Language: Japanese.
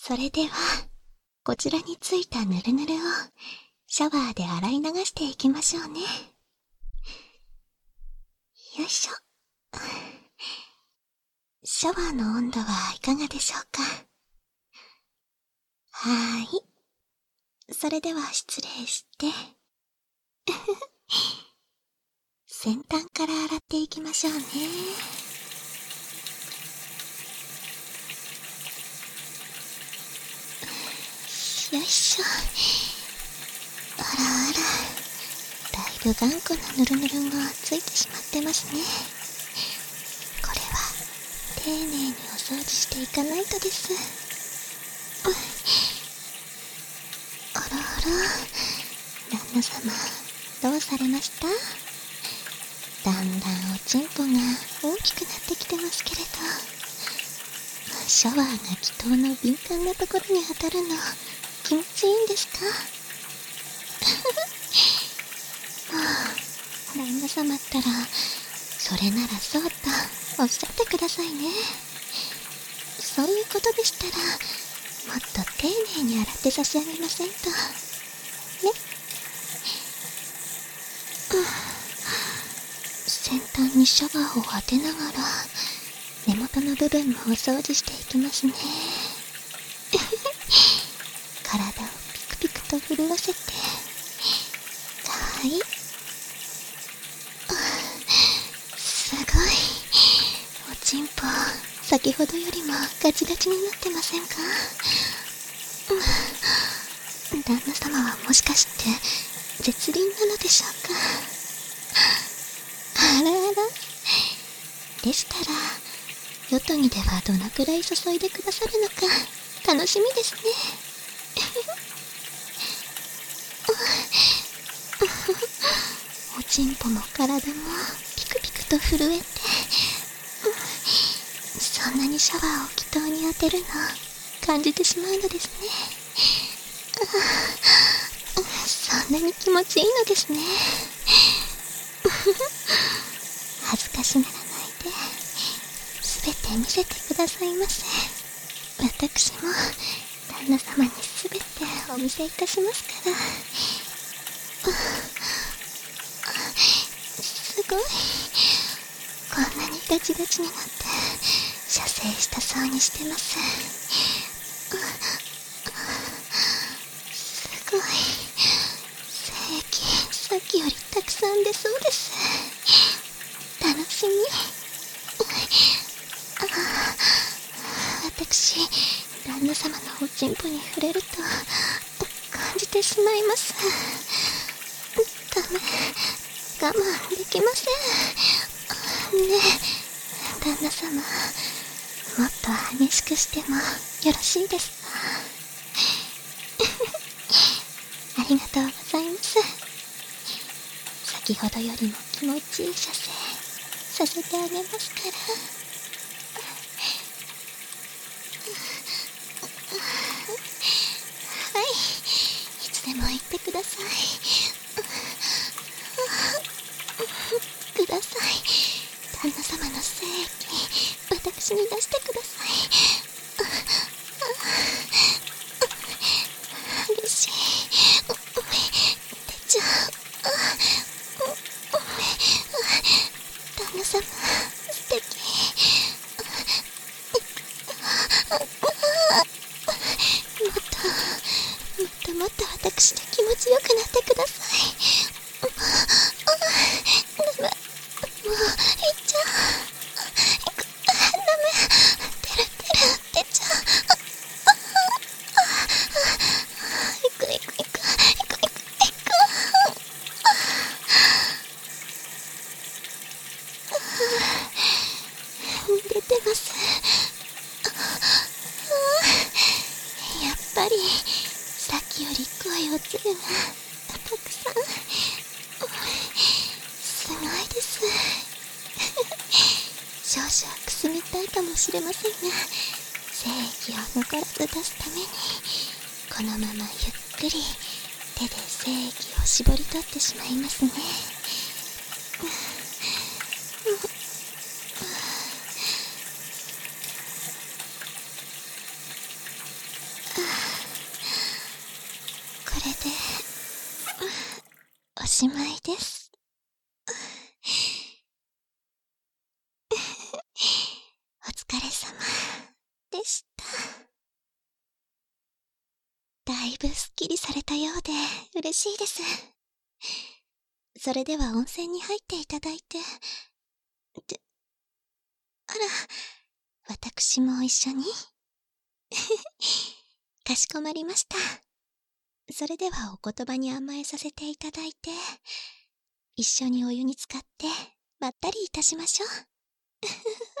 それでは、こちらについたヌルヌルをシャワーで洗い流していきましょうね。よいしょ。シャワーの温度はいかがでしょうか？はーい。それでは失礼して。先端から洗っていきましょうね。よいしょ。あらあら、だいぶ頑固なヌルヌルがついてしまってますね。これは丁寧にお掃除していかないとです。あらあら、旦那様、どうされました？だんだんおちんぽが大きくなってきてますけれど、シャワーが気筒の敏感なところに当たるの気持ちいいんですか？旦那様ったら、それならそうとおっしゃってくださいね。そういうことでしたら、もっと丁寧に洗って差し上げませんと。ね。先端にシャワーを当てながら、根元の部分もお掃除していきますね。体をピクピクと震わせて、はい。すごい。おちんぽ、先ほどよりもガチガチになってませんか？旦那様はもしかして絶倫なのでしょうか？あらあら。でしたら、ヨトギではどのくらい注いでくださるのか楽しみですね。おちんぽも体もピクピクと震えて、そんなにシャワーを気筒に当てるの感じてしまうのですね。そんなに気持ちいいのですね。恥ずかしがらないで、すべて見せてくださいませ。私も旦那様にすべてお見せいたしますから。すごい。こんなにガチガチになって射精したそうにしてます。すごい。精液さっきよりたくさん出そうです。楽しみ。私、旦那様のおちんぽに触れると感じてしまいます。我慢できません。ねえ、旦那様、もっと激しくしてもよろしいですか？ありがとうございます。先ほどよりも気持ちいい射精させてあげますから。はい、いつでも言ってください。ください。旦那様の精液、私に出してください。激しい。出ちゃう。旦那様、素敵。もっと私で気持ちよくなってください。もう、いっちゃう。ダメ。出ちゃう。行く。出てます。やっぱり、さっきより濃いおつゆがたくさん。すごいです。少々くすぐったいかもしれませんが、精液を残らず出すために、このままゆっくり手で精液を絞り取ってしまいますね。 れでおしまいです。お疲れ様でした。だいぶすっきりされたようで嬉しいです。それでは温泉に入っていただいて。あら、私も一緒に。かしこまりました。それではお言葉に甘えさせていただいて、一緒にお湯に浸かってまったりいたしましょう。